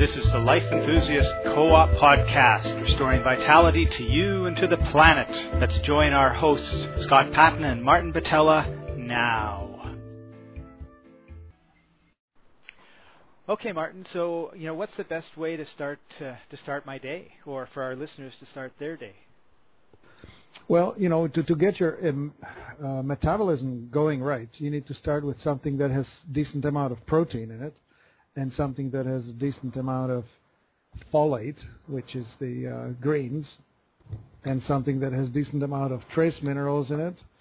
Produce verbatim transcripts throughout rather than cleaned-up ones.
This is the Life Enthusiast Co-op Podcast, restoring vitality to you and to the planet. Let's join our hosts, Scott Patton and Martin Batella, now. Okay, Martin, so, you know, what's the best way to start uh, to start my day, or for our listeners to start their day? Well, you know, to, to get your um, uh, metabolism going right, you need to start with something that has decent amount of protein in it, and something that has a decent amount of folate, which is the uh, greens, and something that has decent amount of trace minerals in it.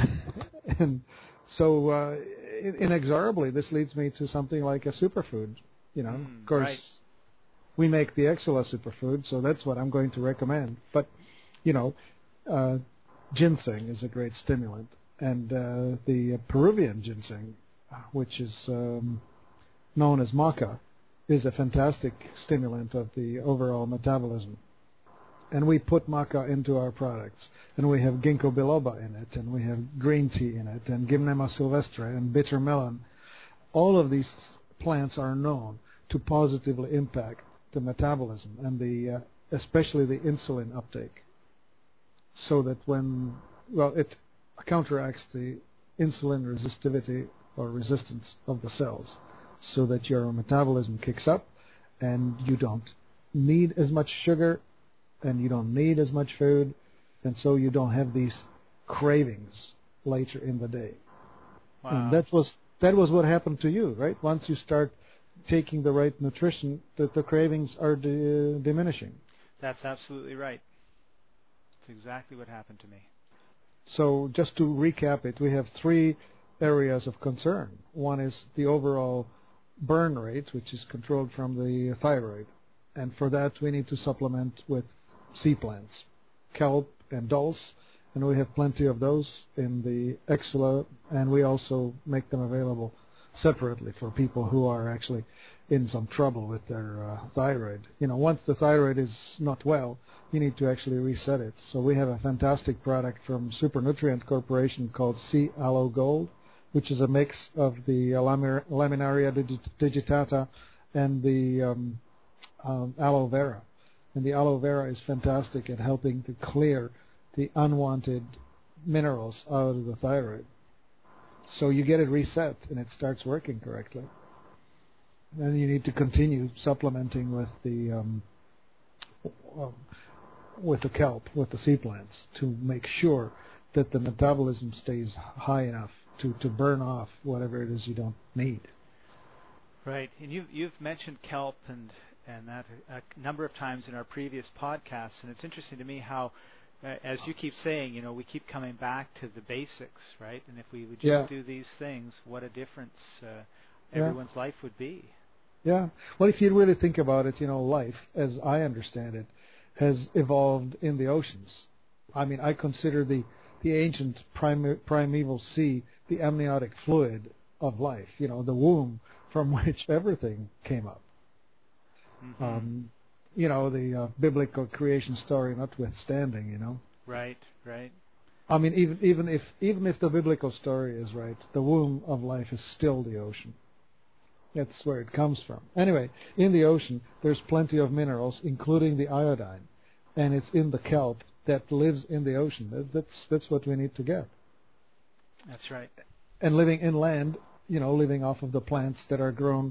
And so uh, inexorably, this leads me to something like a superfood. You know, mm, of course, right. we make the Exela superfood, so that's what I'm going to recommend. But, you know, uh, ginseng is a great stimulant, and uh, the Peruvian ginseng, which is um, known as maca, is a fantastic stimulant of the overall metabolism. And we put maca into our products. And we have ginkgo biloba in it, and we have green tea in it, and Gymnema sylvestre, and bitter melon. All of these plants are known to positively impact the metabolism, and the uh, especially the insulin uptake. So that when, well, it counteracts the insulin resistivity or resistance of the cells, so that your metabolism kicks up and you don't need as much sugar and you don't need as much food, and so you don't have these cravings later in the day. Wow. And that was that was what happened to you, right? Once you start taking the right nutrition, that the cravings are di- diminishing. That's absolutely right. That's exactly what happened to me. So just to recap it, we have three areas of concern. One is the overall burn rate, which is controlled from the thyroid. And for that, we need to supplement with sea plants, kelp and dulse, and we have plenty of those in the Exela, and we also make them available separately for people who are actually in some trouble with their uh, thyroid. You know, once the thyroid is not well, you need to actually reset it. So we have a fantastic product from Super Nutrient Corporation called Sea Aloe Gold, which is a mix of the Laminaria digitata and the um, um, aloe vera. And the aloe vera is fantastic at helping to clear the unwanted minerals out of the thyroid. So you get it reset and it starts working correctly. And you need to continue supplementing with the um, um, with the kelp, with the sea plants, to make sure that the metabolism stays high enough to, to burn off whatever it is you don't need. Right, and you've, you've mentioned kelp and, and that a number of times in our previous podcasts, and it's interesting to me how, uh, as you keep saying, you know, we keep coming back to the basics, right? And if we would just yeah. do these things, what a difference uh, yeah. everyone's life would be. Yeah, well, if you really think about it, you know, life, as I understand it, has evolved in the oceans. I mean, I consider the, the ancient prime, primeval sea the amniotic fluid of life, you know, the womb from which everything came up. Mm-hmm. Um, you know, the uh, biblical creation story notwithstanding, you know. Right, right. I mean, even even if even if the biblical story is right, the womb of life is still the ocean. That's where it comes from. Anyway, in the ocean, there's plenty of minerals, including the iodine, and it's in the kelp that lives in the ocean. That, that's that's what we need to get. That's right. And living inland, you know, living off of the plants that are grown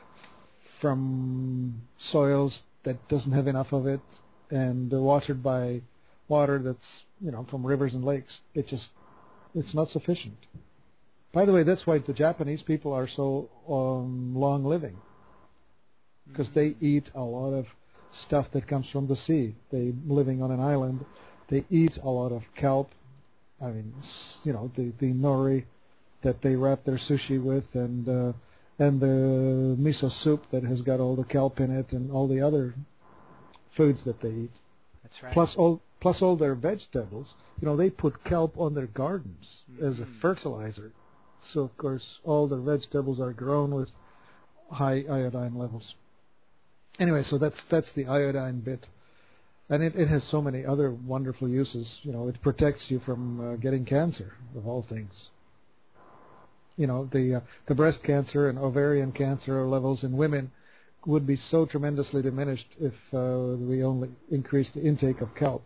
from soils that doesn't have enough of it, and watered by water that's, you know, from rivers and lakes. It just, it's not sufficient. By the way, that's why the Japanese people are so um, long living, because mm-hmm. they eat a lot of stuff that comes from the sea. They living on an island, they eat a lot of kelp. I mean, you know, the, the nori that they wrap their sushi with, and uh, and the miso soup that has got all the kelp in it, and all the other foods that they eat. That's right. Plus all plus all their vegetables. You know, they put kelp on their gardens mm-hmm. as a fertilizer. So of course, all their vegetables are grown with high iodine levels. Anyway, so that's that's the iodine bit. And it, it has so many other wonderful uses. You know, it protects you from uh, getting cancer, of all things. You know, the uh, the breast cancer and ovarian cancer levels in women would be so tremendously diminished if uh, we only increase the intake of kelp.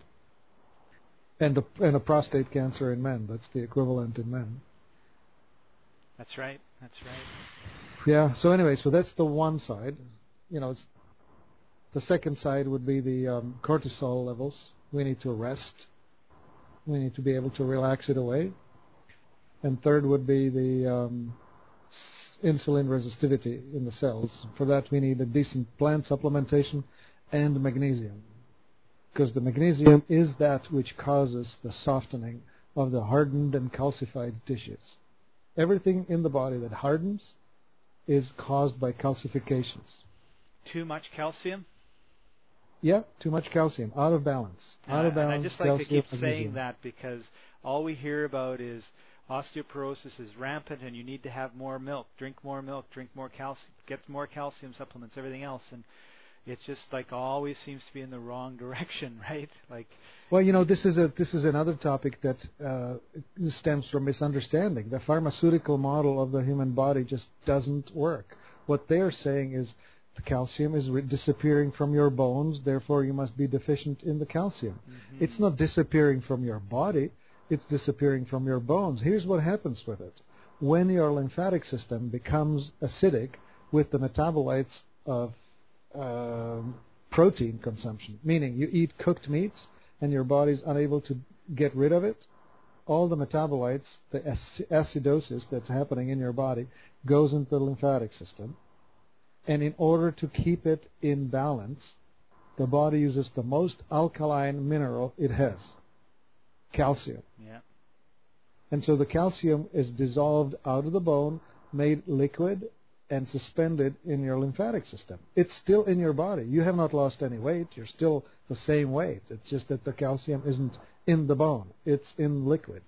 And a, and a prostate cancer in men, that's the equivalent in men. That's right, that's right. Yeah, so anyway, so that's the one side. You know, it's, the second side would be the um, cortisol levels. We need to rest. We need to be able to relax it away. And third would be the um, insulin resistivity in the cells. For that we need a decent plant supplementation and magnesium. Because the magnesium is that which causes the softening of the hardened and calcified tissues. Everything in the body that hardens is caused by calcifications. Too much calcium? Yeah, too much calcium, out of balance. Out Uh, of balance. and I just like to calcium, keep saying magnesium. that because all we hear about is osteoporosis is rampant and you need to have more milk, drink more milk, drink more calcium, get more calcium supplements, everything else. And it's just like always seems to be in the wrong direction, right? Like, well, you know, this is a this is another topic that uh, stems from misunderstanding. The pharmaceutical model of the human body just doesn't work. What they're saying is the calcium is re- disappearing from your bones, therefore you must be deficient in the calcium. Mm-hmm. It's not disappearing from your body, it's disappearing from your bones. Here's what happens with it. When your lymphatic system becomes acidic with the metabolites of Um, protein consumption, meaning you eat cooked meats and your body's unable to get rid of it, all the metabolites, the ac- acidosis that's happening in your body goes into the lymphatic system, and in order to keep it in balance, the body uses the most alkaline mineral it has, calcium. Yeah. And so the calcium is dissolved out of the bone, made liquid, and suspended in your lymphatic system. It's still in your body. You have not lost any weight. You're still the same weight. It's just that the calcium isn't in the bone. It's in liquid.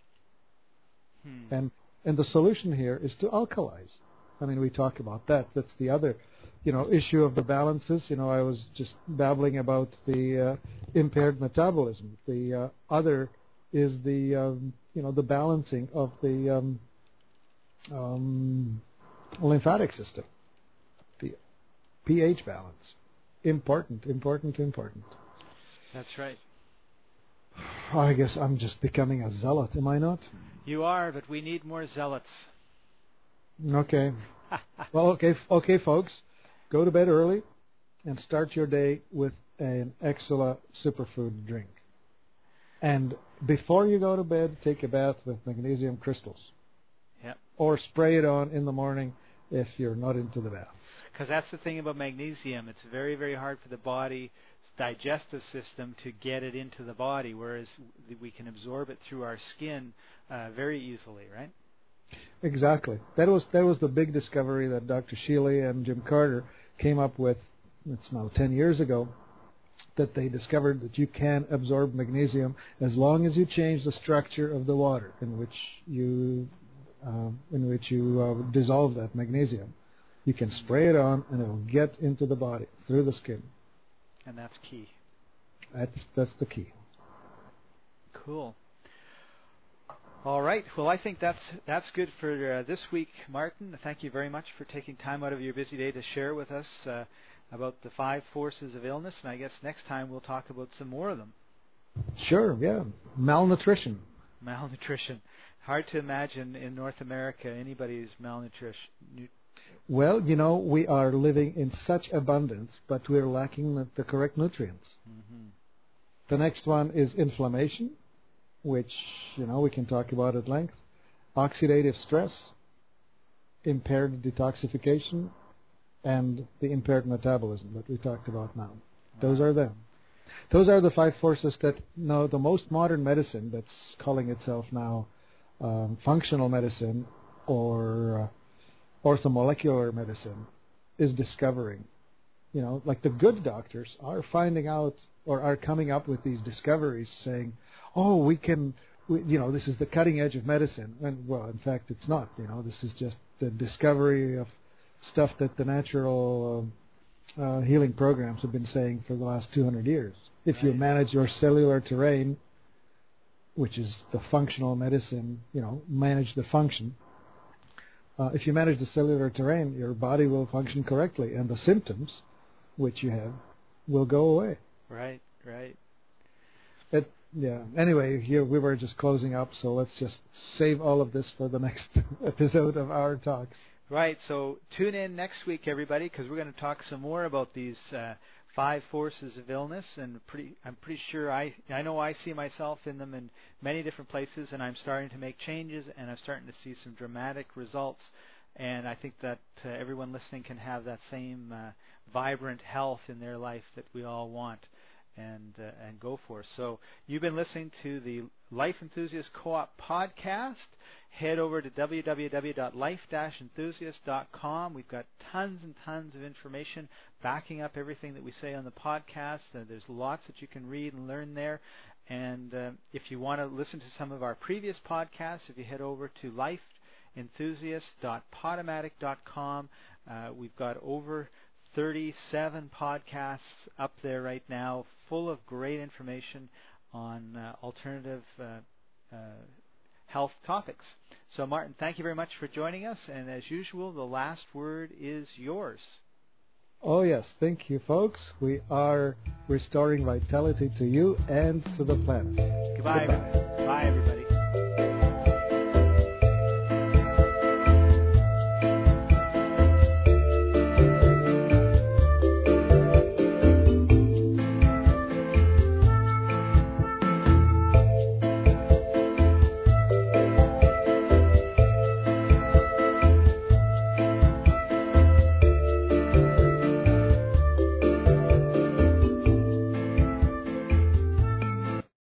Hmm. And and the solution here is to alkalize. I mean, we talk about that. That's the other, you know, issue of the balances. You know, I was just babbling about the uh, impaired metabolism. The uh, other is the, um, you know, the balancing of the um, um, lymphatic system, the pH balance. Important, important, important. That's right. I guess I'm just becoming a zealot, am I not? You are, but we need more zealots. Okay. Well, okay, okay, folks. Go to bed early and start your day with an Exula superfood drink. And before you go to bed, take a bath with magnesium crystals. Yep. Or spray it on in the morning if you're not into the baths. Because that's the thing about magnesium. It's very, very hard for the body's digestive system to get it into the body, whereas we can absorb it through our skin uh, very easily, right? Exactly. That was that was the big discovery that Doctor Shealy and Jim Carter came up with, it's now ten years ago, that they discovered that you can absorb magnesium as long as you change the structure of the water in which you uh, in which you uh, dissolve that magnesium. You can spray it on and it will get into the body through the skin. And that's key. That's that's the key. Cool. All right. Well, I think that's that's good for uh, this week, Martin. Thank you very much for taking time out of your busy day to share with us uh, about the five forces of illness. And I guess next time we'll talk about some more of them. Sure, yeah. Malnutrition. Malnutrition. Hard to imagine in North America anybody's malnutrition. Well, you know, we are living in such abundance, but we're lacking the, the correct nutrients. Mm-hmm. The next one is inflammation, which, you know, we can talk about at length. Oxidative stress, impaired detoxification, and the impaired metabolism that we talked about now. Wow. Those are them. Those are the five forces that, now, the most modern medicine that's calling itself now um, functional medicine or uh, orthomolecular medicine is discovering. You know, like the good doctors are finding out or are coming up with these discoveries saying, oh, we can, we, you know, this is the cutting edge of medicine. And, well, in fact, it's not. You know, this is just the discovery of stuff that the natural uh, uh, healing programs have been saying for the last two hundred years. If right. you manage your cellular terrain, which is the functional medicine, you know, manage the function, uh, if you manage the cellular terrain, your body will function correctly, and the symptoms, which you have, will go away. Right, right. It, yeah. Anyway, here we were just closing up, so let's just save all of this for the next episode of our talks. Right. So tune in next week, everybody, because we're going to talk some more about these uh, five forces of illness, and pretty, I'm pretty sure I, I know I see myself in them in many different places, and I'm starting to make changes, and I'm starting to see some dramatic results. And I think that uh, everyone listening can have that same uh, vibrant health in their life that we all want and uh, and go for. So you've been listening to the Life Enthusiast Co-op podcast. Head over to w w w dot life dash enthusiast dot com. We've got tons and tons of information backing up everything that we say on the podcast. Uh, there's lots that you can read and learn there. And uh, if you want to listen to some of our previous podcasts, if you head over to life enthusiast dot podomatic dot com, uh, we've got over thirty-seven podcasts up there right now, full of great information on uh, alternative uh, uh, health topics. So, Martin, thank you very much for joining us. And as usual, the last word is yours. Oh, yes. Thank you, folks. We are restoring vitality to you and to the planet. Goodbye, Goodbye. everybody. Bye, everybody.